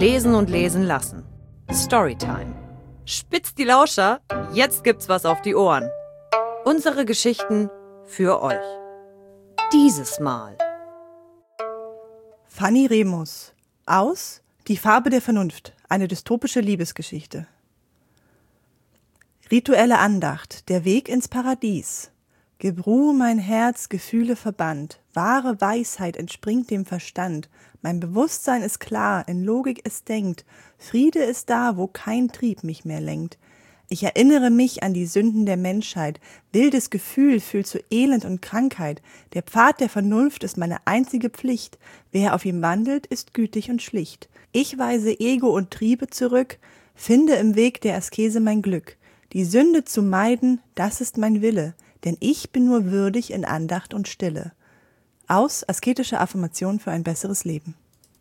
Lesen und lesen lassen. Storytime. Spitzt die Lauscher, jetzt gibt's was auf die Ohren. Unsere Geschichten für euch. Dieses Mal. Fanny Remus. Aus Die Farbe der Vernunft. Eine dystopische Liebesgeschichte. Rituelle Andacht. Der Weg ins Paradies. Gib Ruhe, mein Herz, Gefühle verbannt. Wahre Weisheit entspringt dem Verstand. Mein Bewusstsein ist klar, in Logik es denkt. Friede ist da, wo kein Trieb mich mehr lenkt. Ich erinnere mich an die Sünden der Menschheit. Wildes Gefühl fühlt zu Elend und Krankheit. Der Pfad der Vernunft ist meine einzige Pflicht. Wer auf ihm wandelt, ist gütig und schlicht. Ich weise Ego und Triebe zurück, finde im Weg der Askese mein Glück. Die Sünde zu meiden, das ist mein Wille, denn ich bin nur würdig in Andacht und Stille. Aus Asketische Affirmation für ein besseres Leben.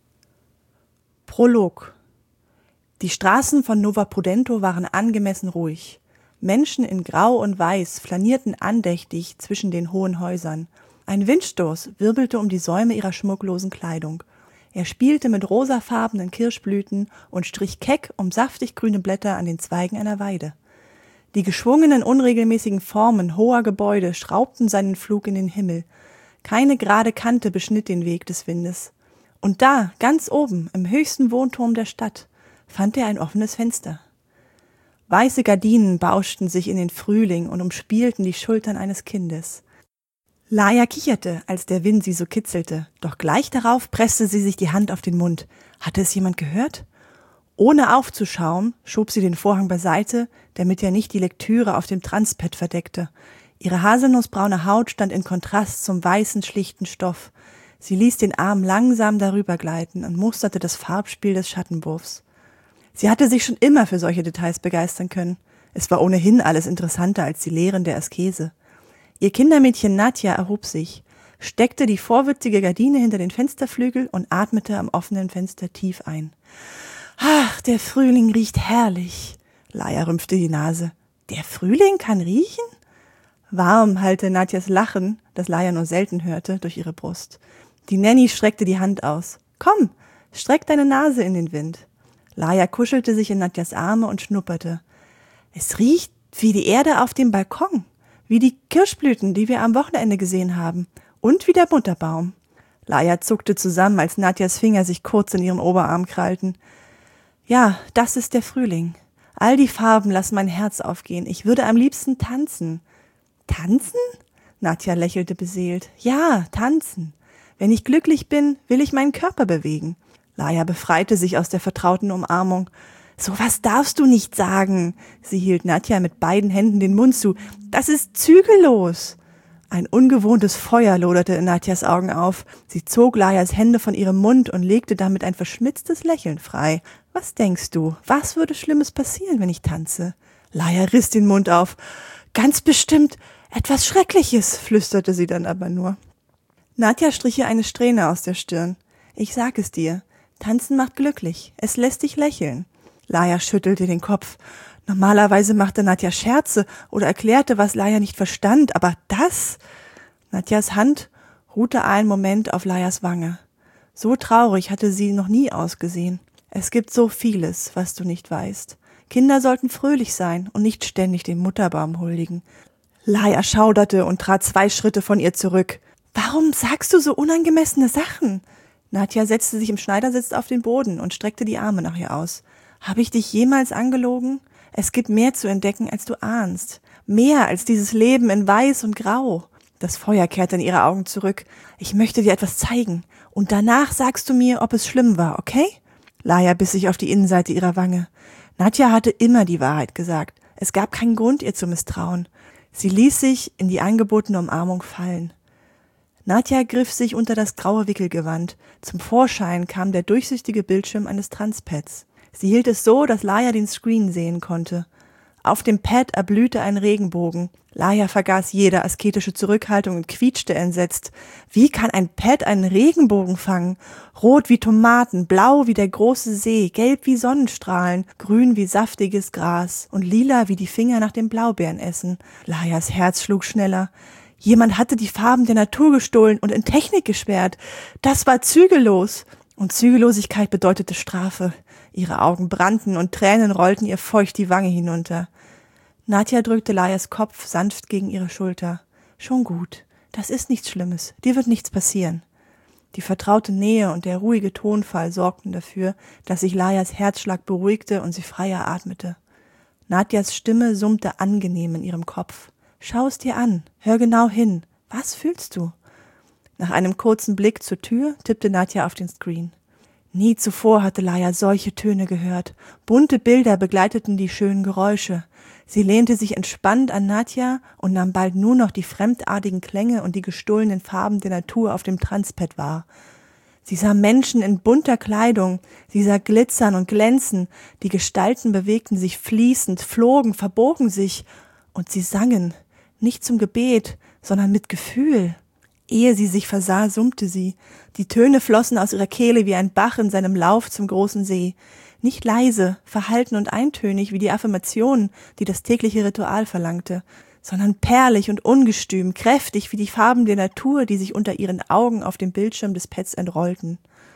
Prolog. Die Straßen von Nova Prudento waren angemessen ruhig. Menschen in Grau und Weiß flanierten andächtig zwischen den hohen Häusern. Ein Windstoß wirbelte um die Säume ihrer schmucklosen Kleidung. Er spielte mit rosafarbenen Kirschblüten und strich keck um saftig grüne Blätter an den Zweigen einer Weide. Die geschwungenen, unregelmäßigen Formen hoher Gebäude schraubten seinen Flug in den Himmel. Keine gerade Kante beschnitt den Weg des Windes. Und da, ganz oben, im höchsten Wohnturm der Stadt, fand er ein offenes Fenster. Weiße Gardinen bauschten sich in den Frühling und umspielten die Schultern eines Kindes. Laia kicherte, als der Wind sie so kitzelte, doch gleich darauf presste sie sich die Hand auf den Mund. Hatte es jemand gehört? Ohne aufzuschauen, schob sie den Vorhang beiseite, damit er nicht die Lektüre auf dem Transpad verdeckte. Ihre haselnussbraune Haut stand in Kontrast zum weißen, schlichten Stoff. Sie ließ den Arm langsam darüber gleiten und musterte das Farbspiel des Schattenwurfs. Sie hatte sich schon immer für solche Details begeistern können. Es war ohnehin alles interessanter als die Lehren der Askese. Ihr Kindermädchen Nadja erhob sich, steckte die vorwitzige Gardine hinter den Fensterflügel und atmete am offenen Fenster tief ein. »Ach, der Frühling riecht herrlich«, Laia rümpfte die Nase. »Der Frühling kann riechen?« Warm hallte Nadjas Lachen, das Laia nur selten hörte, durch ihre Brust. Die Nanny streckte die Hand aus. »Komm, streck deine Nase in den Wind.« Laia kuschelte sich in Nadjas Arme und schnupperte. »Es riecht wie die Erde auf dem Balkon, wie die Kirschblüten, die wir am Wochenende gesehen haben, und wie der Butterbaum.« Laia zuckte zusammen, als Nadjas Finger sich kurz in ihren Oberarm krallten. »Ja, das ist der Frühling. All die Farben lassen mein Herz aufgehen. Ich würde am liebsten tanzen.« »Tanzen?« Nadja lächelte beseelt. »Ja, tanzen. Wenn ich glücklich bin, will ich meinen Körper bewegen.« Laia befreite sich aus der vertrauten Umarmung. »Sowas darfst du nicht sagen!« Sie hielt Nadja mit beiden Händen den Mund zu. »Das ist zügellos!« Ein ungewohntes Feuer loderte in Nadjas Augen auf. Sie zog Laias Hände von ihrem Mund und legte damit ein verschmitztes Lächeln frei. »Was denkst du? Was würde Schlimmes passieren, wenn ich tanze?« Laia riss den Mund auf. »Ganz bestimmt etwas Schreckliches«, flüsterte sie dann aber nur. Nadja strich ihr eine Strähne aus der Stirn. »Ich sag es dir, tanzen macht glücklich, es lässt dich lächeln.« Laia schüttelte den Kopf. Normalerweise machte Nadja Scherze oder erklärte, was Laia nicht verstand, aber das? Nadjas Hand ruhte einen Moment auf Laias Wange. So traurig hatte sie noch nie ausgesehen. Es gibt so vieles, was du nicht weißt. Kinder sollten fröhlich sein und nicht ständig den Mutterbaum huldigen. Laia schauderte und trat 2 Schritte von ihr zurück. »Warum sagst du so unangemessene Sachen?« Nadja setzte sich im Schneidersitz auf den Boden und streckte die Arme nach ihr aus. »Habe ich dich jemals angelogen? Es gibt mehr zu entdecken, als du ahnst. Mehr als dieses Leben in Weiß und Grau.« Das Feuer kehrte in ihre Augen zurück. »Ich möchte dir etwas zeigen. Und danach sagst du mir, ob es schlimm war, okay?« Laia biss sich auf die Innenseite ihrer Wange. Nadja hatte immer die Wahrheit gesagt. Es gab keinen Grund, ihr zu misstrauen. Sie ließ sich in die angebotene Umarmung fallen. Nadja griff sich unter das graue Wickelgewand. Zum Vorschein kam der durchsichtige Bildschirm eines Transpads. Sie hielt es so, dass Laia den Screen sehen konnte. Auf dem Pad erblühte ein Regenbogen. Laia vergaß jede asketische Zurückhaltung und quietschte entsetzt. Wie kann ein Pad einen Regenbogen fangen? Rot wie Tomaten, blau wie der große See, gelb wie Sonnenstrahlen, grün wie saftiges Gras und lila wie die Finger nach dem Blaubeerenessen. Laias Herz schlug schneller. Jemand hatte die Farben der Natur gestohlen und in Technik gesperrt. Das war zügellos. Und Zügellosigkeit bedeutete Strafe. Ihre Augen brannten und Tränen rollten ihr feucht die Wange hinunter. Nadja drückte Layas Kopf sanft gegen ihre Schulter. »Schon gut, das ist nichts Schlimmes, dir wird nichts passieren.« Die vertraute Nähe und der ruhige Tonfall sorgten dafür, dass sich Layas Herzschlag beruhigte und sie freier atmete. Nadjas Stimme summte angenehm in ihrem Kopf. »Schau es dir an, hör genau hin. Was fühlst du?« Nach einem kurzen Blick zur Tür tippte Nadja auf den Screen. Nie zuvor hatte Laya solche Töne gehört. Bunte Bilder begleiteten die schönen Geräusche. Sie lehnte sich entspannt an Nadja und nahm bald nur noch die fremdartigen Klänge und die gestohlenen Farben der Natur auf dem Transpad wahr. Sie sah Menschen in bunter Kleidung, sie sah glitzern und glänzen, die Gestalten bewegten sich fließend, flogen, verbogen sich, und sie sangen, nicht zum Gebet, sondern mit Gefühl. Ehe sie sich versah, summte sie. Die Töne flossen aus ihrer Kehle wie ein Bach in seinem Lauf zum großen See. Nicht leise, verhalten und eintönig wie die Affirmationen, die das tägliche Ritual verlangte, sondern perlig und ungestüm, kräftig wie die Farben der Natur, die sich unter ihren Augen auf dem Bildschirm des Pads entrollten.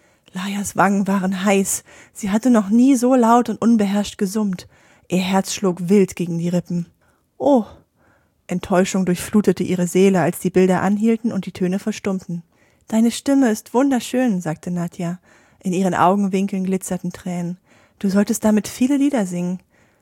Layas Wangen waren heiß. Sie hatte noch nie so laut und unbeherrscht gesummt. Ihr Herz schlug wild gegen die Rippen. »Oh!« Enttäuschung durchflutete ihre Seele, als die Bilder anhielten und die Töne verstummten. »Deine Stimme ist wunderschön«, sagte Nadja. In ihren Augenwinkeln glitzerten Tränen. »Du solltest damit viele Lieder singen.«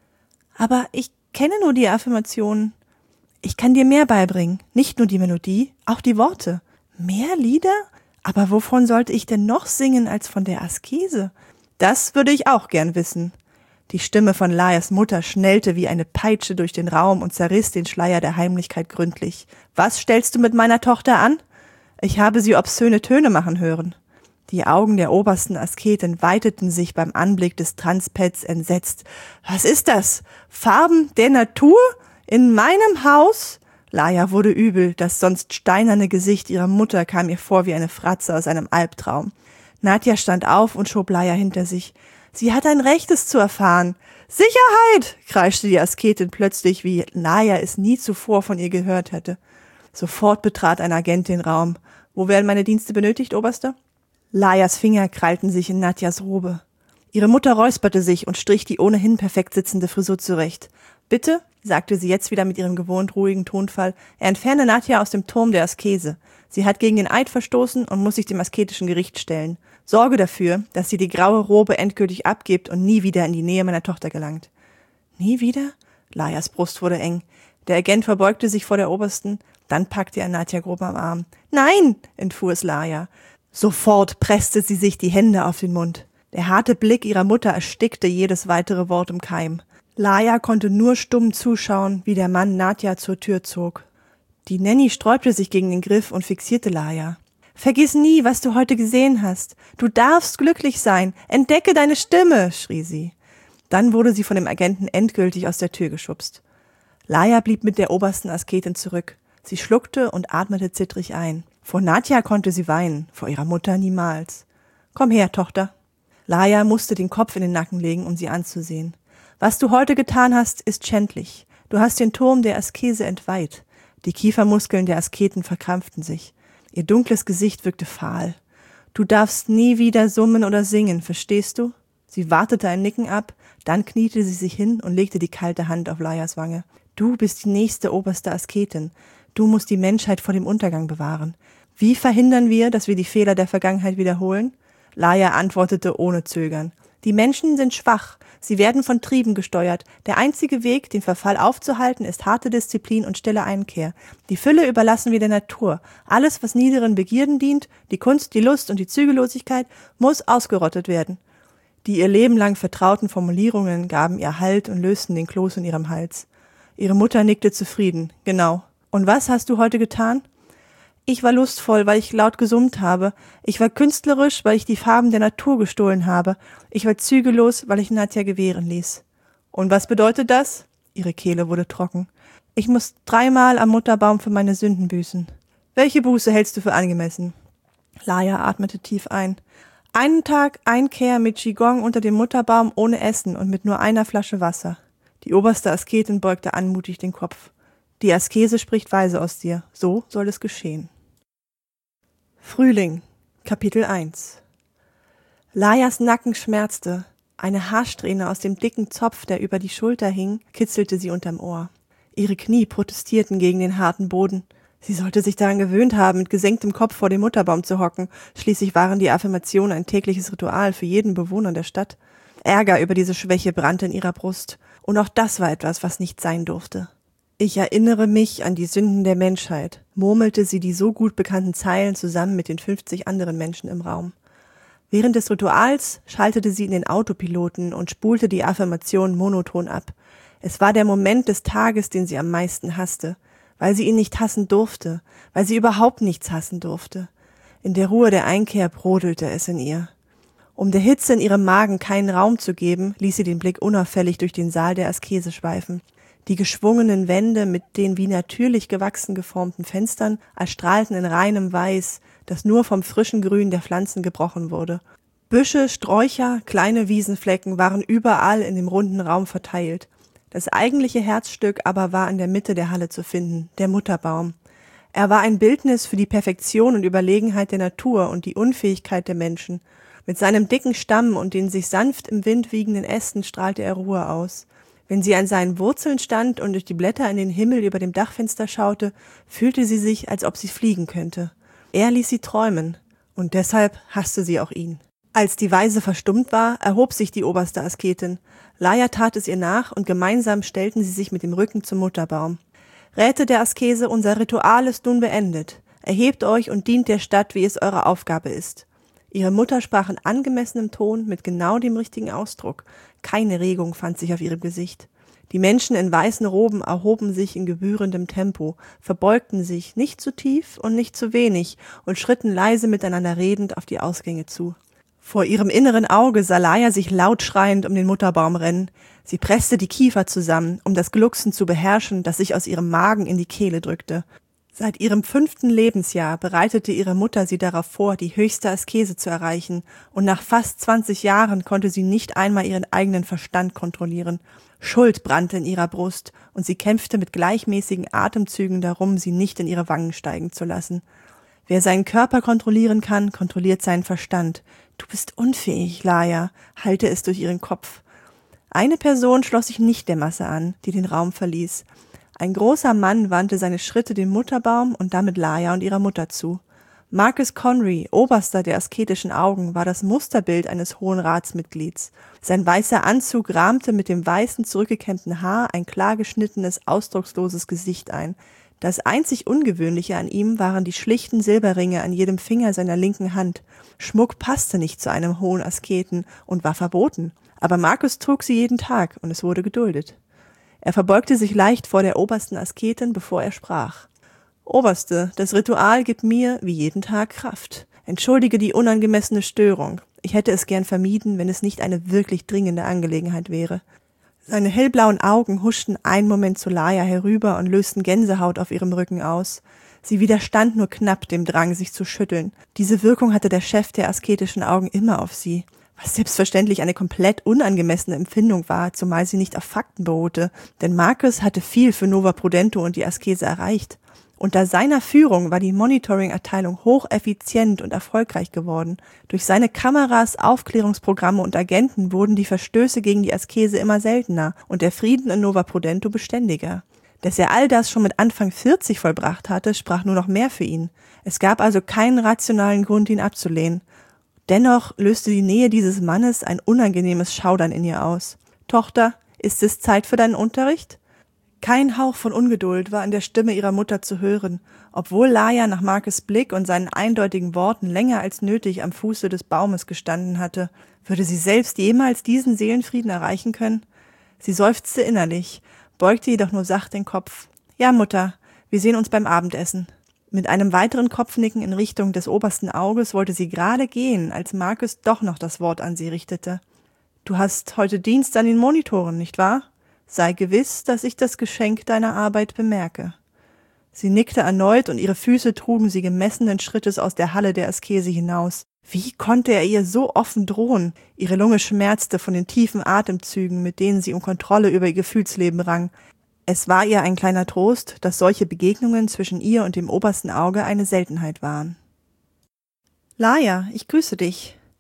»Aber ich kenne nur die Affirmationen.« »Ich kann dir mehr beibringen, nicht nur die Melodie, auch die Worte.« »Mehr Lieder? Aber wovon sollte ich denn noch singen als von der Askese?« »Das würde ich auch gern wissen.« Die Stimme von Layas Mutter schnellte wie eine Peitsche durch den Raum und zerriss den Schleier der Heimlichkeit gründlich. »Was stellst du mit meiner Tochter an? Ich habe sie obszöne Töne machen hören.« Die Augen der obersten Asketin weiteten sich beim Anblick des Transpads entsetzt. »Was ist das? Farben der Natur? In meinem Haus?« Laya wurde übel, das sonst steinerne Gesicht ihrer Mutter kam ihr vor wie eine Fratze aus einem Albtraum. Nadja stand auf und schob Laya hinter sich. »Sie hat ein Recht, es zu erfahren.« »Sicherheit!« kreischte die Asketin plötzlich, wie Laya es nie zuvor von ihr gehört hätte. Sofort betrat ein Agent den Raum. »Wo werden meine Dienste benötigt, Oberster?« Layas Finger krallten sich in Nadjas Robe. Ihre Mutter räusperte sich und strich die ohnehin perfekt sitzende Frisur zurecht. »Bitte«, sagte sie jetzt wieder mit ihrem gewohnt ruhigen Tonfall, entferne Nadja aus dem Turm der Askese. Sie hat gegen den Eid verstoßen und muss sich dem asketischen Gericht stellen. Sorge dafür, dass sie die graue Robe endgültig abgibt und nie wieder in die Nähe meiner Tochter gelangt.« »Nie wieder?« Layas Brust wurde eng. Der Agent verbeugte sich vor der Obersten, dann packte er Nadja grob am Arm. »Nein«, entfuhr es Laya. Sofort presste sie sich die Hände auf den Mund. Der harte Blick ihrer Mutter erstickte jedes weitere Wort im Keim. Laya konnte nur stumm zuschauen, wie der Mann Nadja zur Tür zog. Die Nanny sträubte sich gegen den Griff und fixierte Laya. »Vergiss nie, was du heute gesehen hast. Du darfst glücklich sein. Entdecke deine Stimme«, schrie sie. Dann wurde sie von dem Agenten endgültig aus der Tür geschubst. Laya blieb mit der obersten Asketin zurück. Sie schluckte und atmete zittrig ein. Vor Nadja konnte sie weinen, vor ihrer Mutter niemals. »Komm her, Tochter.« Laya musste den Kopf in den Nacken legen, um sie anzusehen. »Was du heute getan hast, ist schändlich. Du hast den Turm der Askese entweiht.« Die Kiefermuskeln der Asketen verkrampften sich. Ihr dunkles Gesicht wirkte fahl. »Du darfst nie wieder summen oder singen, verstehst du?« Sie wartete ein Nicken ab, dann kniete sie sich hin und legte die kalte Hand auf Layas Wange. »Du bist die nächste oberste Asketin. Du musst die Menschheit vor dem Untergang bewahren. Wie verhindern wir, dass wir die Fehler der Vergangenheit wiederholen?« Laya antwortete ohne Zögern. »Die Menschen sind schwach. Sie werden von Trieben gesteuert. Der einzige Weg, den Verfall aufzuhalten, ist harte Disziplin und stille Einkehr. Die Fülle überlassen wir der Natur. Alles, was niederen Begierden dient, die Kunst, die Lust und die Zügellosigkeit, muss ausgerottet werden.« Die ihr Leben lang vertrauten Formulierungen gaben ihr Halt und lösten den Kloß in ihrem Hals. Ihre Mutter nickte zufrieden. »Genau. Und was hast du heute getan?« »Ich war lustvoll, weil ich laut gesummt habe. Ich war künstlerisch, weil ich die Farben der Natur gestohlen habe. Ich war zügellos, weil ich Nadja gewähren ließ.« »Und was bedeutet das?« Ihre Kehle wurde trocken. »Ich muss 3-mal am Mutterbaum für meine Sünden büßen.« »Welche Buße hältst du für angemessen?« Laya atmete tief ein. »Einen Tag Einkehr mit Qigong unter dem Mutterbaum ohne Essen und mit nur einer Flasche Wasser.« Die oberste Asketin beugte anmutig den Kopf. »Die Askese spricht weise aus dir. So soll es geschehen.« Frühling, Kapitel 1. Layas Nacken schmerzte. Eine Haarsträhne aus dem dicken Zopf, der über die Schulter hing, kitzelte sie unterm Ohr. Ihre Knie protestierten gegen den harten Boden. Sie sollte sich daran gewöhnt haben, mit gesenktem Kopf vor dem Mutterbaum zu hocken. Schließlich waren die Affirmationen ein tägliches Ritual für jeden Bewohner der Stadt. Ärger über diese Schwäche brannte in ihrer Brust. Und auch das war etwas, was nicht sein durfte. »Ich erinnere mich an die Sünden der Menschheit«, murmelte sie die so gut bekannten Zeilen zusammen mit den 50 anderen Menschen im Raum. Während des Rituals schaltete sie in den Autopiloten und spulte die Affirmation monoton ab. Es war der Moment des Tages, den sie am meisten hasste, weil sie ihn nicht hassen durfte, weil sie überhaupt nichts hassen durfte. In der Ruhe der Einkehr brodelte es in ihr. Um der Hitze in ihrem Magen keinen Raum zu geben, ließ sie den Blick unauffällig durch den Saal der Askese schweifen. Die geschwungenen Wände mit den wie natürlich gewachsen geformten Fenstern erstrahlten in reinem Weiß, das nur vom frischen Grün der Pflanzen gebrochen wurde. Büsche, Sträucher, kleine Wiesenflecken waren überall in dem runden Raum verteilt. Das eigentliche Herzstück aber war in der Mitte der Halle zu finden, der Mutterbaum. Er war ein Bildnis für die Perfektion und Überlegenheit der Natur und die Unfähigkeit der Menschen. Mit seinem dicken Stamm und den sich sanft im Wind wiegenden Ästen strahlte er Ruhe aus. Wenn sie an seinen Wurzeln stand und durch die Blätter in den Himmel über dem Dachfenster schaute, fühlte sie sich, als ob sie fliegen könnte. Er ließ sie träumen, und deshalb hasste sie auch ihn. Als die Weise verstummt war, erhob sich die oberste Asketin. Laia tat es ihr nach, und gemeinsam stellten sie sich mit dem Rücken zum Mutterbaum. »Räte der Askese, unser Ritual ist nun beendet. Erhebt euch und dient der Stadt, wie es eure Aufgabe ist.« Ihre Mutter sprach in angemessenem Ton mit genau dem richtigen Ausdruck. Keine Regung fand sich auf ihrem Gesicht. Die Menschen in weißen Roben erhoben sich in gebührendem Tempo, verbeugten sich nicht zu tief und nicht zu wenig und schritten leise miteinander redend auf die Ausgänge zu. Vor ihrem inneren Auge sah Laia sich laut schreiend um den Mutterbaum rennen. Sie presste die Kiefer zusammen, um das Glucksen zu beherrschen, das sich aus ihrem Magen in die Kehle drückte. Seit ihrem 5. Lebensjahr bereitete ihre Mutter sie darauf vor, die höchste Askese zu erreichen, und nach fast 20 Jahren konnte sie nicht einmal ihren eigenen Verstand kontrollieren. Schuld brannte in ihrer Brust, und sie kämpfte mit gleichmäßigen Atemzügen darum, sie nicht in ihre Wangen steigen zu lassen. Wer seinen Körper kontrollieren kann, kontrolliert seinen Verstand. »Du bist unfähig, Laia«, hallte es durch ihren Kopf. Eine Person schloss sich nicht der Masse an, die den Raum verließ. Ein großer Mann wandte seine Schritte dem Mutterbaum und damit Laia und ihrer Mutter zu. Marcus Conry, Oberster der asketischen Augen, war das Musterbild eines Hohen Ratsmitglieds. Sein weißer Anzug rahmte mit dem weißen, zurückgekämmten Haar ein klar geschnittenes, ausdrucksloses Gesicht ein. Das einzig Ungewöhnliche an ihm waren die schlichten Silberringe an jedem Finger seiner linken Hand. Schmuck passte nicht zu einem hohen Asketen und war verboten. Aber Marcus trug sie jeden Tag und es wurde geduldet. Er verbeugte sich leicht vor der obersten Asketin, bevor er sprach. »Oberste, das Ritual gibt mir, wie jeden Tag, Kraft. Entschuldige die unangemessene Störung. Ich hätte es gern vermieden, wenn es nicht eine wirklich dringende Angelegenheit wäre.« Seine hellblauen Augen huschten einen Moment zu Laia herüber und lösten Gänsehaut auf ihrem Rücken aus. Sie widerstand nur knapp dem Drang, sich zu schütteln. Diese Wirkung hatte der Chef der asketischen Augen immer auf sie, was selbstverständlich eine komplett unangemessene Empfindung war, zumal sie nicht auf Fakten beruhte, denn Marcus hatte viel für Nova Prudento und die Askese erreicht. Unter seiner Führung war die Monitoring-Abteilung hocheffizient und erfolgreich geworden. Durch seine Kameras, Aufklärungsprogramme und Agenten wurden die Verstöße gegen die Askese immer seltener und der Frieden in Nova Prudento beständiger. Dass er all das schon mit Anfang 40 vollbracht hatte, sprach nur noch mehr für ihn. Es gab also keinen rationalen Grund, ihn abzulehnen. Dennoch löste die Nähe dieses Mannes ein unangenehmes Schaudern in ihr aus. »Tochter, ist es Zeit für deinen Unterricht?« Kein Hauch von Ungeduld war in der Stimme ihrer Mutter zu hören, obwohl Laia nach Marcus' Blick und seinen eindeutigen Worten länger als nötig am Fuße des Baumes gestanden hatte. Würde sie selbst jemals diesen Seelenfrieden erreichen können? Sie seufzte innerlich, beugte jedoch nur sacht den Kopf. »Ja, Mutter, wir sehen uns beim Abendessen.« Mit einem weiteren Kopfnicken in Richtung des obersten Auges wollte sie gerade gehen, als Marcus doch noch das Wort an sie richtete. »Du hast heute Dienst an den Monitoren, nicht wahr? Sei gewiss, dass ich das Geschenk deiner Arbeit bemerke.« Sie nickte erneut und ihre Füße trugen sie gemessenen Schrittes aus der Halle der Askese hinaus. Wie konnte er ihr so offen drohen? Ihre Lunge schmerzte von den tiefen Atemzügen, mit denen sie um Kontrolle über ihr Gefühlsleben rang. Es war ihr ein kleiner Trost, dass solche Begegnungen zwischen ihr und dem obersten Auge eine Seltenheit waren. »Laia, ich grüße dich.«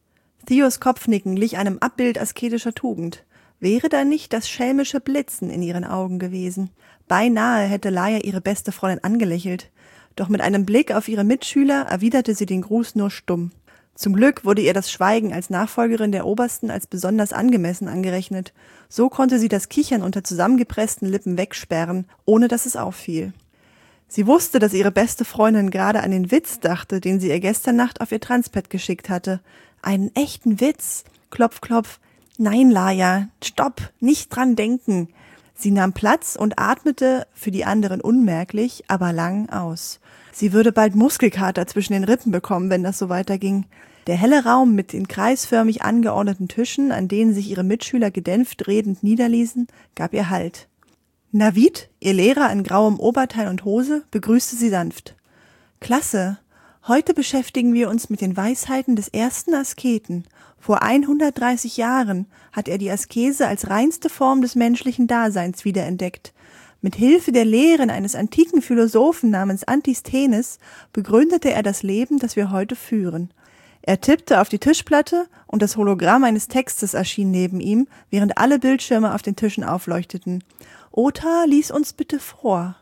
Theos Kopfnicken glich einem Abbild asketischer Tugend. Wäre da nicht das schelmische Blitzen in ihren Augen gewesen? Beinahe hätte Laia ihre beste Freundin angelächelt. Doch mit einem Blick auf ihre Mitschüler erwiderte sie den Gruß nur stumm. Zum Glück wurde ihr das Schweigen als Nachfolgerin der Obersten als besonders angemessen angerechnet. So konnte sie das Kichern unter zusammengepressten Lippen wegsperren, ohne dass es auffiel. Sie wusste, dass ihre beste Freundin gerade an den Witz dachte, den sie ihr gestern Nacht auf ihr Transpad geschickt hatte. Einen echten Witz. Klopf, klopf. Nein, Laia, stopp, nicht dran denken. Sie nahm Platz und atmete, für die anderen unmerklich, aber lang aus. Sie würde bald Muskelkater zwischen den Rippen bekommen, wenn das so weiterging. Der helle Raum mit den kreisförmig angeordneten Tischen, an denen sich ihre Mitschüler gedämpft redend niederließen, gab ihr Halt. Navid, ihr Lehrer in grauem Oberteil und Hose, begrüßte sie sanft. »Klasse, heute beschäftigen wir uns mit den Weisheiten des ersten Asketen. Vor 130 Jahren hat er die Askese als reinste Form des menschlichen Daseins wiederentdeckt. Mit Hilfe der Lehren eines antiken Philosophen namens Antisthenes begründete er das Leben, das wir heute führen. Er tippte auf die Tischplatte und das Hologramm eines Textes erschien neben ihm, während alle Bildschirme auf den Tischen aufleuchteten. Ota, lies uns bitte vor.«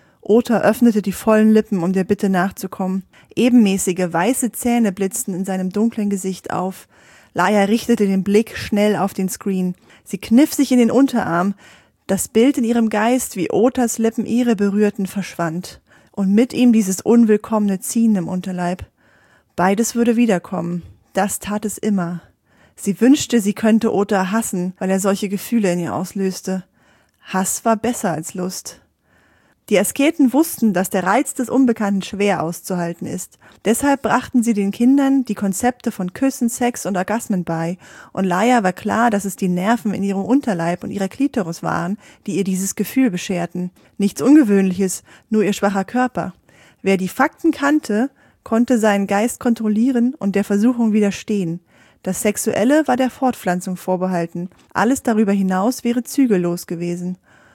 Ota öffnete die vollen Lippen, um der Bitte nachzukommen. Ebenmäßige, weiße Zähne blitzten in seinem dunklen Gesicht auf. Laia richtete den Blick schnell auf den Screen. Sie kniff sich in den Unterarm. Das Bild in ihrem Geist, wie Otas Lippen ihre berührten, verschwand. Und mit ihm dieses unwillkommene Ziehen im Unterleib. Beides würde wiederkommen. Das tat es immer. Sie wünschte, sie könnte Ota hassen, weil er solche Gefühle in ihr auslöste. Hass war besser als Lust. Die Asketen wussten, dass der Reiz des Unbekannten schwer auszuhalten ist. Deshalb brachten sie den Kindern die Konzepte von Küssen, Sex und Orgasmen bei. Und Laia war klar, dass es die Nerven in ihrem Unterleib und ihrer Klitoris waren, die ihr dieses Gefühl bescherten. Nichts Ungewöhnliches, nur ihr schwacher Körper. Wer die Fakten kannte, konnte seinen Geist kontrollieren und der Versuchung widerstehen. Das Sexuelle war der Fortpflanzung vorbehalten. Alles darüber hinaus wäre zügellos gewesen.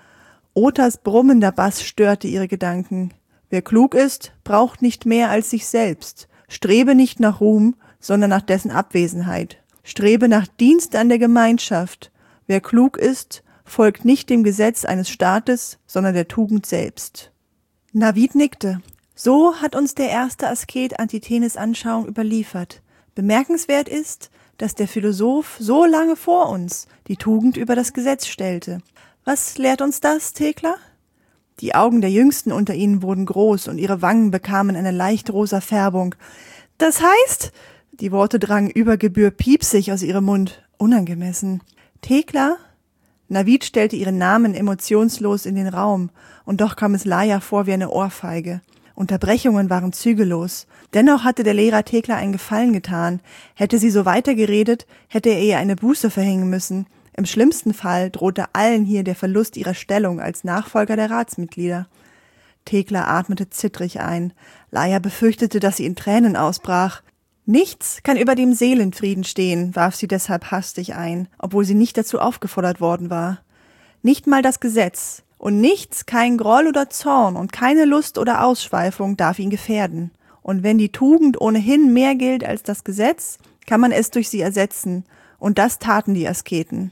Otas brummender Bass störte ihre Gedanken. Wer klug ist, braucht nicht mehr als sich selbst. Strebe nicht nach Ruhm, sondern nach dessen Abwesenheit. Strebe nach Dienst an der Gemeinschaft. Wer klug ist, folgt nicht dem Gesetz eines Staates, sondern der Tugend selbst. Navid nickte. So hat uns der erste Asket Antisthenes Anschauung überliefert. Bemerkenswert ist, dass der Philosoph so lange vor uns die Tugend über das Gesetz stellte. Was lehrt uns das, Thekla? Die Augen der Jüngsten unter ihnen wurden groß und ihre Wangen bekamen eine leicht rosa Färbung. Das heißt, die Worte drangen über Gebühr piepsig aus ihrem Mund, unangemessen. Thekla? Navid stellte ihren Namen emotionslos in den Raum, und doch kam es Laia vor wie eine Ohrfeige. Unterbrechungen waren zügellos. Dennoch hatte der Lehrer Thekla einen Gefallen getan. Hätte sie so weitergeredet, hätte er ihr eine Buße verhängen müssen. Im schlimmsten Fall drohte allen hier der Verlust ihrer Stellung als Nachfolger der Ratsmitglieder. Thekla atmete zittrig ein. Laia befürchtete, dass sie in Tränen ausbrach. Nichts kann über dem Seelenfrieden stehen, warf sie deshalb hastig ein, obwohl sie nicht dazu aufgefordert worden war. Nicht mal das Gesetz. Und nichts, kein Groll oder Zorn und keine Lust oder Ausschweifung darf ihn gefährden. Und wenn die Tugend ohnehin mehr gilt als das Gesetz, kann man es durch sie ersetzen. Und das taten die Asketen.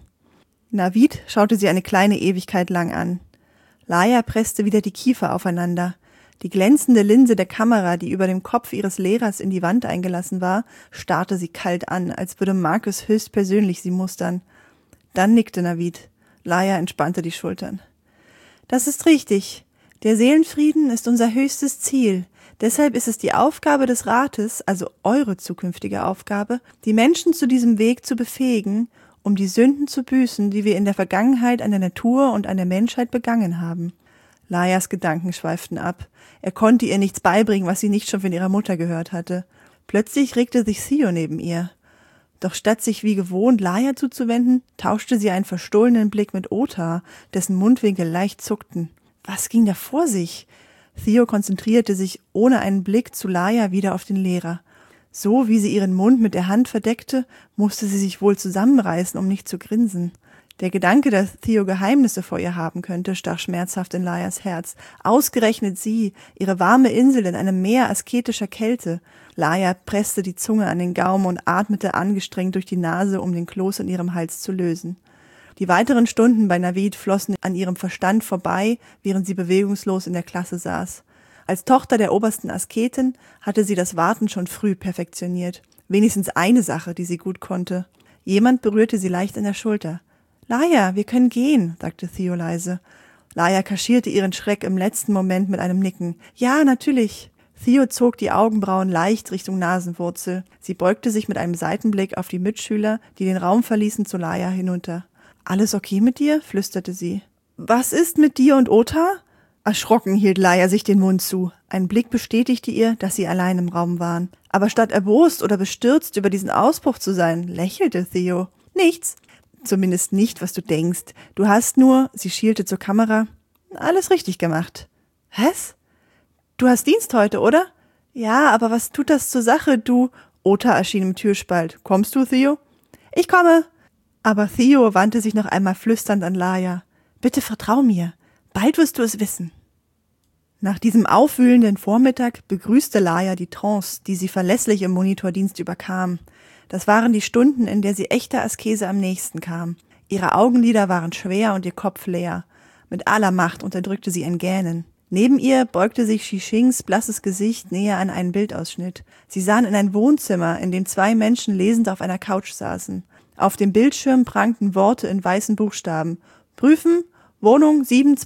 Navid schaute sie eine kleine Ewigkeit lang an. Laia presste wieder die Kiefer aufeinander. Die glänzende Linse der Kamera, die über dem Kopf ihres Lehrers in die Wand eingelassen war, starrte sie kalt an, als würde Marcus höchstpersönlich sie mustern. Dann nickte Navid. Laia entspannte die Schultern. Das ist richtig. Der Seelenfrieden ist unser höchstes Ziel. Deshalb ist es die Aufgabe des Rates, also eure zukünftige Aufgabe, die Menschen zu diesem Weg zu befähigen, um die Sünden zu büßen, die wir in der Vergangenheit an der Natur und an der Menschheit begangen haben. Laias Gedanken schweiften ab. Er konnte ihr nichts beibringen, was sie nicht schon von ihrer Mutter gehört hatte. Plötzlich regte sich Theo neben ihr. Doch statt sich wie gewohnt Laia zuzuwenden, tauschte sie einen verstohlenen Blick mit Ota, dessen Mundwinkel leicht zuckten. Was ging da vor sich? Theo konzentrierte sich ohne einen Blick zu Laia wieder auf den Lehrer. So wie sie ihren Mund mit der Hand verdeckte, musste sie sich wohl zusammenreißen, um nicht zu grinsen. Der Gedanke, dass Theo Geheimnisse vor ihr haben könnte, stach schmerzhaft in Layas Herz. Ausgerechnet sie, ihre warme Insel in einem Meer asketischer Kälte. Laya presste die Zunge an den Gaumen und atmete angestrengt durch die Nase, um den Kloß in ihrem Hals zu lösen. Die weiteren Stunden bei Navid flossen an ihrem Verstand vorbei, während sie bewegungslos in der Klasse saß. Als Tochter der obersten Asketin hatte sie das Warten schon früh perfektioniert. Wenigstens eine Sache, die sie gut konnte. Jemand berührte sie leicht in der Schulter. »Laya, wir können gehen«, sagte Theo leise. Laya kaschierte ihren Schreck im letzten Moment mit einem Nicken. »Ja, natürlich.« Theo zog die Augenbrauen leicht Richtung Nasenwurzel. Sie beugte sich mit einem Seitenblick auf die Mitschüler, die den Raum verließen, zu Laya hinunter. »Alles okay mit dir?« flüsterte sie. »Was ist mit dir und Ota?« Erschrocken hielt Laya sich den Mund zu. Ein Blick bestätigte ihr, dass sie allein im Raum waren. Aber statt erbost oder bestürzt über diesen Ausbruch zu sein, lächelte Theo. »Nichts. Zumindest nicht, was du denkst. Du hast nur«, sie schielte zur Kamera, »alles richtig gemacht.« »Was? Du hast Dienst heute, oder?« »Ja, aber was tut das zur Sache, du...« Ota erschien im Türspalt. »Kommst du, Theo?« »Ich komme.« Aber Theo wandte sich noch einmal flüsternd an Laya. »Bitte vertrau mir. Bald wirst du es wissen.« Nach diesem aufwühlenden Vormittag begrüßte Laya die Trance, die sie verlässlich im Monitordienst überkam. Das waren die Stunden, in der sie echter Askese am nächsten kam. Ihre Augenlider waren schwer und ihr Kopf leer. Mit aller Macht unterdrückte sie ein Gähnen. Neben ihr beugte sich Xixings blasses Gesicht näher an einen Bildausschnitt. Sie sahen in ein Wohnzimmer, in dem 2 Menschen lesend auf einer Couch saßen. Auf dem Bildschirm prangten Worte in weißen Buchstaben. Prüfen, Wohnung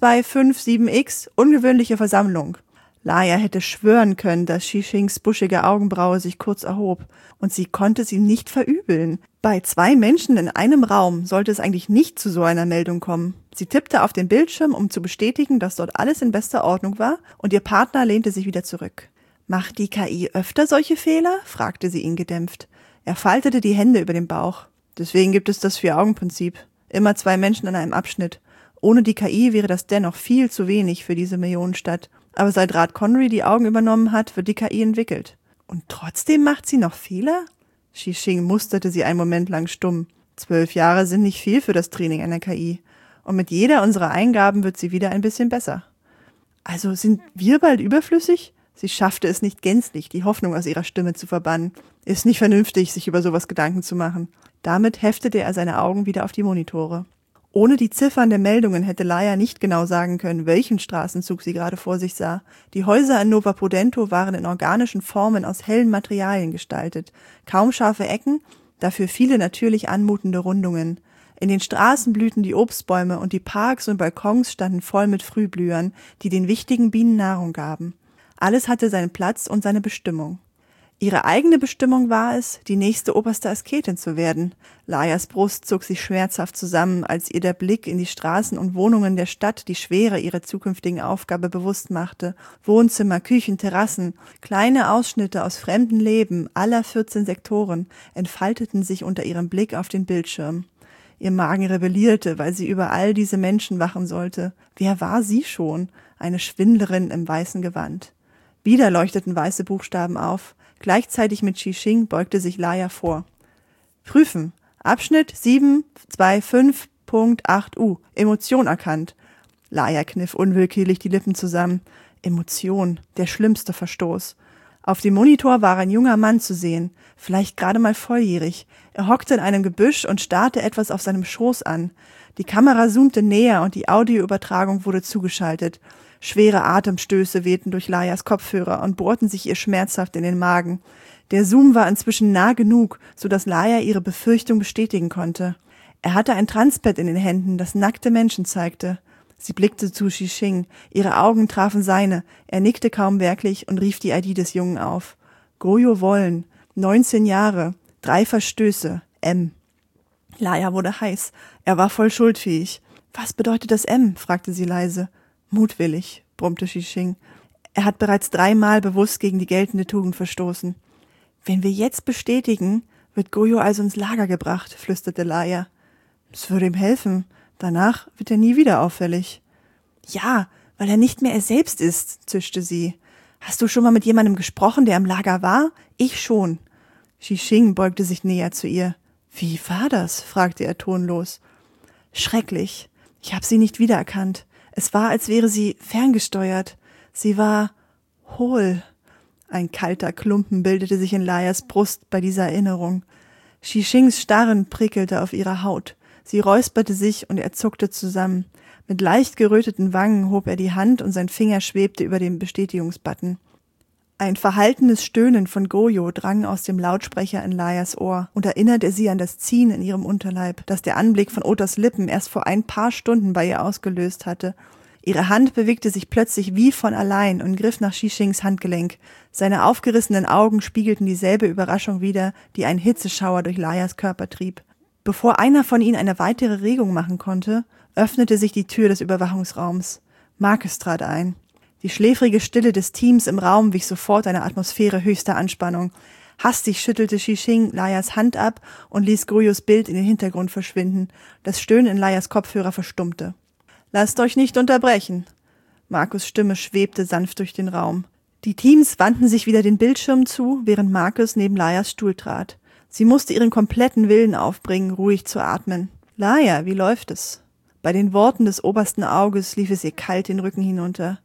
7257X, ungewöhnliche Versammlung. Laya hätte schwören können, dass Xixings buschige Augenbraue sich kurz erhob. Und sie konnte sie nicht verübeln. Bei 2 Menschen in einem Raum sollte es eigentlich nicht zu so einer Meldung kommen. Sie tippte auf den Bildschirm, um zu bestätigen, dass dort alles in bester Ordnung war, und ihr Partner lehnte sich wieder zurück. »Macht die KI öfter solche Fehler?« fragte sie ihn gedämpft. Er faltete die Hände über dem Bauch. »Deswegen gibt es das 4-Augen-Prinzip. Immer 2 Menschen an einem Abschnitt. Ohne die KI wäre das dennoch viel zu wenig für diese Millionenstadt. Aber seit Rat Connery die Augen übernommen hat, wird die KI entwickelt.« »Und trotzdem macht sie noch Fehler?« Xixing musterte sie einen Moment lang stumm. 12 Jahre sind nicht viel für das Training einer KI. Und mit jeder unserer Eingaben wird sie wieder ein bisschen besser. »Also sind wir bald überflüssig?« Sie schaffte es nicht gänzlich, die Hoffnung aus ihrer Stimme zu verbannen. Ist nicht vernünftig, sich über sowas Gedanken zu machen. Damit heftete er seine Augen wieder auf die Monitore. Ohne die Ziffern der Meldungen hätte Laya nicht genau sagen können, welchen Straßenzug sie gerade vor sich sah. Die Häuser in Nova Prudento waren in organischen Formen aus hellen Materialien gestaltet. Kaum scharfe Ecken, dafür viele natürlich anmutende Rundungen. In den Straßen blühten die Obstbäume und die Parks und Balkons standen voll mit Frühblühern, die den wichtigen Bienen Nahrung gaben. Alles hatte seinen Platz und seine Bestimmung. Ihre eigene Bestimmung war es, die nächste oberste Asketin zu werden. Layas Brust zog sich schmerzhaft zusammen, als ihr der Blick in die Straßen und Wohnungen der Stadt die Schwere ihrer zukünftigen Aufgabe bewusst machte. Wohnzimmer, Küchen, Terrassen, kleine Ausschnitte aus fremden Leben aller 14 Sektoren entfalteten sich unter ihrem Blick auf den Bildschirm. Ihr Magen rebellierte, weil sie über all diese Menschen wachen sollte. Wer war sie schon? Eine Schwindlerin im weißen Gewand. Wieder leuchteten weiße Buchstaben auf. Gleichzeitig mit Xixing beugte sich Laya vor. Prüfen. Abschnitt 725.8u. Emotion erkannt. Laya kniff unwillkürlich die Lippen zusammen. Emotion. Der schlimmste Verstoß. Auf dem Monitor war ein junger Mann zu sehen. Vielleicht gerade mal volljährig. Er hockte in einem Gebüsch und starrte etwas auf seinem Schoß an. Die Kamera zoomte näher und die Audioübertragung wurde zugeschaltet. Schwere Atemstöße wehten durch Layas Kopfhörer und bohrten sich ihr schmerzhaft in den Magen. Der Zoom war inzwischen nah genug, sodass Laya ihre Befürchtung bestätigen konnte. Er hatte ein Transpad in den Händen, das nackte Menschen zeigte. Sie blickte zu Xixing, ihre Augen trafen seine, er nickte kaum merklich und rief die ID des Jungen auf. Goyo Wollen, 19 Jahre, 3 Verstöße, M. Laya wurde heiß, er war voll schuldfähig. »Was bedeutet das M?« fragte sie leise. »Mutwillig«, brummte Xixing. Er hat bereits 3-mal bewusst gegen die geltende Tugend verstoßen. »Wenn wir jetzt bestätigen, wird Goyo also ins Lager gebracht«, flüsterte Laya. »Es würde ihm helfen. Danach wird er nie wieder auffällig.« »Ja, weil er nicht mehr er selbst ist«, zischte sie. »Hast du schon mal mit jemandem gesprochen, der im Lager war? Ich schon.« Xixing beugte sich näher zu ihr. »Wie war das?« fragte er tonlos. Schrecklich. Ich habe sie nicht wiedererkannt. Es war, als wäre sie ferngesteuert. Sie war hohl. Ein kalter Klumpen bildete sich in Layas Brust bei dieser Erinnerung. Xixings Starren prickelte auf ihrer Haut. Sie räusperte sich und er zuckte zusammen. Mit leicht geröteten Wangen hob er die Hand und sein Finger schwebte über dem Bestätigungsbutton. Ein verhaltenes Stöhnen von Goyo drang aus dem Lautsprecher in Layas Ohr und erinnerte sie an das Ziehen in ihrem Unterleib, das der Anblick von Otas Lippen erst vor ein paar Stunden bei ihr ausgelöst hatte. Ihre Hand bewegte sich plötzlich wie von allein und griff nach Xixings Handgelenk. Seine aufgerissenen Augen spiegelten dieselbe Überraschung wider, die einen Hitzeschauer durch Layas Körper trieb. Bevor einer von ihnen eine weitere Regung machen konnte, öffnete sich die Tür des Überwachungsraums. Marcus trat ein. Die schläfrige Stille des Teams im Raum wich sofort einer Atmosphäre höchster Anspannung. Hastig schüttelte Xixing Layas Hand ab und ließ Goyos Bild in den Hintergrund verschwinden. Das Stöhnen in Layas Kopfhörer verstummte. »Lasst euch nicht unterbrechen!« Marcus' Stimme schwebte sanft durch den Raum. Die Teams wandten sich wieder den Bildschirmen zu, während Marcus neben Layas Stuhl trat. Sie musste ihren kompletten Willen aufbringen, ruhig zu atmen. »Laya, wie läuft es?« Bei den Worten des obersten Auges lief es ihr kalt den Rücken hinunter.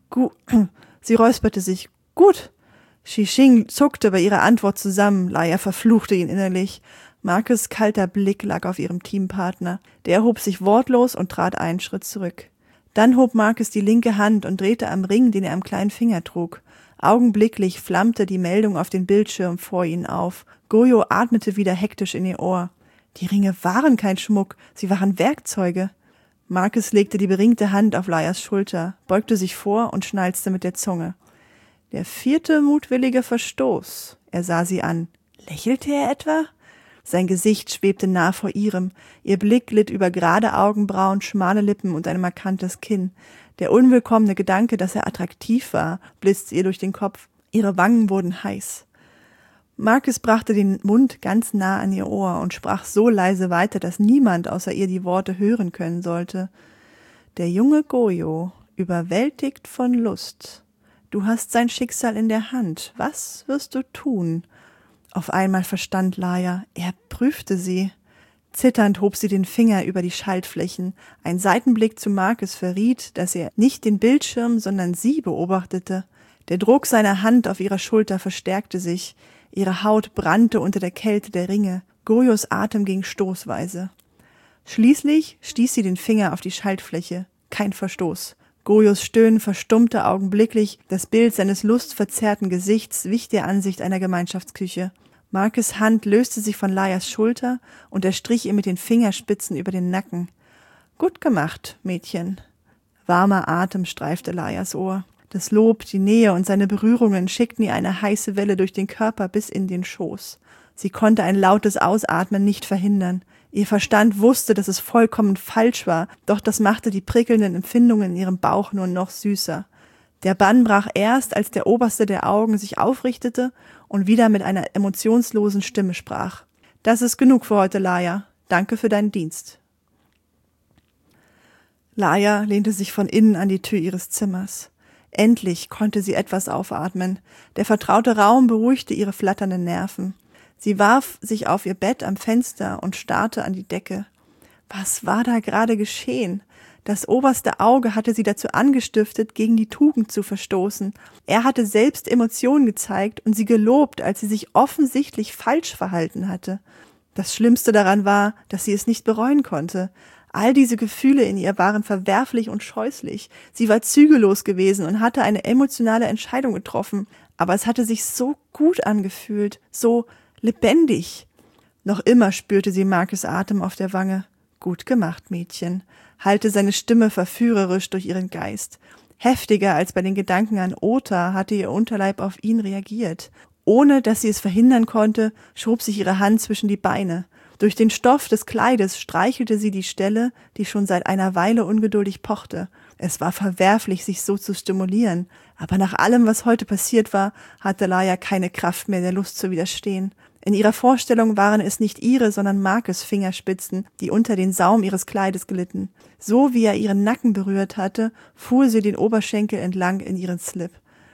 Sie räusperte sich. »Gut!« Xixing zuckte bei ihrer Antwort zusammen. Laya verfluchte ihn innerlich. Marcus' kalter Blick lag auf ihrem Teampartner. Der hob sich wortlos und trat einen Schritt zurück. Dann hob Marcus die linke Hand und drehte am Ring, den er am kleinen Finger trug. Augenblicklich flammte die Meldung auf den Bildschirm vor ihnen auf. Goyo atmete wieder hektisch in ihr Ohr. Die Ringe waren kein Schmuck, sie waren Werkzeuge. Marcus legte die beringte Hand auf Layas Schulter, beugte sich vor und schnalzte mit der Zunge. Der 4. mutwillige Verstoß. Er sah sie an. Lächelte er etwa? Sein Gesicht schwebte nah vor ihrem. Ihr Blick glitt über gerade Augenbrauen, schmale Lippen und ein markantes Kinn. Der unwillkommene Gedanke, dass er attraktiv war, blitzte ihr durch den Kopf. Ihre Wangen wurden heiß. Marcus brachte den Mund ganz nah an ihr Ohr und sprach so leise weiter, dass niemand außer ihr die Worte hören können sollte. Der junge Goyo, überwältigt von Lust. Du hast sein Schicksal in der Hand. Was wirst du tun? Auf einmal verstand Laya. Er prüfte sie. Zitternd hob sie den Finger über die Schaltflächen. Ein Seitenblick zu Marcus verriet, dass er nicht den Bildschirm, sondern sie beobachtete. Der Druck seiner Hand auf ihrer Schulter verstärkte sich. Ihre Haut brannte unter der Kälte der Ringe. Goyos Atem ging stoßweise. Schließlich stieß sie den Finger auf die Schaltfläche. Kein Verstoß. Goyos Stöhnen verstummte augenblicklich. Das Bild seines lustverzerrten Gesichts wich der Ansicht einer Gemeinschaftsküche. Marcus' Hand löste sich von Layas Schulter und er strich ihr mit den Fingerspitzen über den Nacken. »Gut gemacht, Mädchen.« Warmer Atem streifte Layas Ohr. Das Lob, die Nähe und seine Berührungen schickten ihr eine heiße Welle durch den Körper bis in den Schoß. Sie konnte ein lautes Ausatmen nicht verhindern. Ihr Verstand wusste, dass es vollkommen falsch war, doch das machte die prickelnden Empfindungen in ihrem Bauch nur noch süßer. Der Bann brach erst, als der oberste der Augen sich aufrichtete und wieder mit einer emotionslosen Stimme sprach. »Das ist genug für heute, Laya. Danke für deinen Dienst.« Laya lehnte sich von innen an die Tür ihres Zimmers. Endlich konnte sie etwas aufatmen. Der vertraute Raum beruhigte ihre flatternden Nerven. Sie warf sich auf ihr Bett am Fenster und starrte an die Decke. Was war da gerade geschehen? Das oberste Auge hatte sie dazu angestiftet, gegen die Tugend zu verstoßen. Er hatte selbst Emotionen gezeigt und sie gelobt, als sie sich offensichtlich falsch verhalten hatte. Das Schlimmste daran war, dass sie es nicht bereuen konnte. All diese Gefühle in ihr waren verwerflich und scheußlich. Sie war zügellos gewesen und hatte eine emotionale Entscheidung getroffen. Aber es hatte sich so gut angefühlt, so lebendig. Noch immer spürte sie Marcus' Atem auf der Wange. Gut gemacht, Mädchen, hallte seine Stimme verführerisch durch ihren Geist. Heftiger als bei den Gedanken an Ota hatte ihr Unterleib auf ihn reagiert. Ohne dass sie es verhindern konnte, schob sich ihre Hand zwischen die Beine. Durch den Stoff des Kleides streichelte sie die Stelle, die schon seit einer Weile ungeduldig pochte. Es war verwerflich, sich so zu stimulieren, aber nach allem, was heute passiert war, hatte Laya keine Kraft mehr, der Lust zu widerstehen. In ihrer Vorstellung waren es nicht ihre, sondern Marcus' Fingerspitzen, die unter den Saum ihres Kleides glitten. So wie er ihren Nacken berührt hatte, fuhr sie den Oberschenkel entlang in ihren Slip.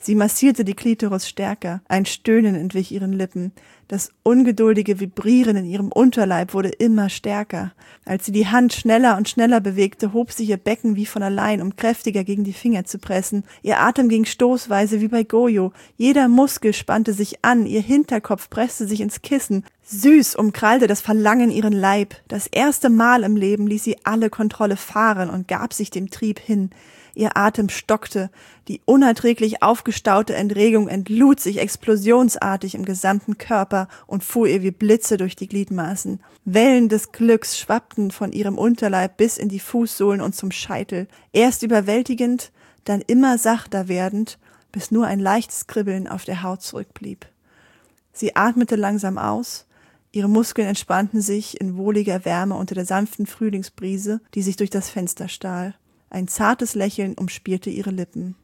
Sie massierte die Klitoris stärker. Ein Stöhnen entwich ihren Lippen. Das ungeduldige Vibrieren in ihrem Unterleib wurde immer stärker. Als sie die Hand schneller und schneller bewegte, hob sich ihr Becken wie von allein, um kräftiger gegen die Finger zu pressen. Ihr Atem ging stoßweise wie bei Goyo. Jeder Muskel spannte sich an, ihr Hinterkopf presste sich ins Kissen. Süß umkrallte das Verlangen ihren Leib. Das erste Mal im Leben ließ sie alle Kontrolle fahren und gab sich dem Trieb hin. Ihr Atem stockte, die unerträglich aufgestaute Erregung entlud sich explosionsartig im gesamten Körper und fuhr ihr wie Blitze durch die Gliedmaßen. Wellen des Glücks schwappten von ihrem Unterleib bis in die Fußsohlen und zum Scheitel, erst überwältigend, dann immer sachter werdend, bis nur ein leichtes Kribbeln auf der Haut zurückblieb. Sie atmete langsam aus, ihre Muskeln entspannten sich in wohliger Wärme unter der sanften Frühlingsbrise, die sich durch das Fenster stahl. Ein zartes Lächeln umspielte ihre Lippen.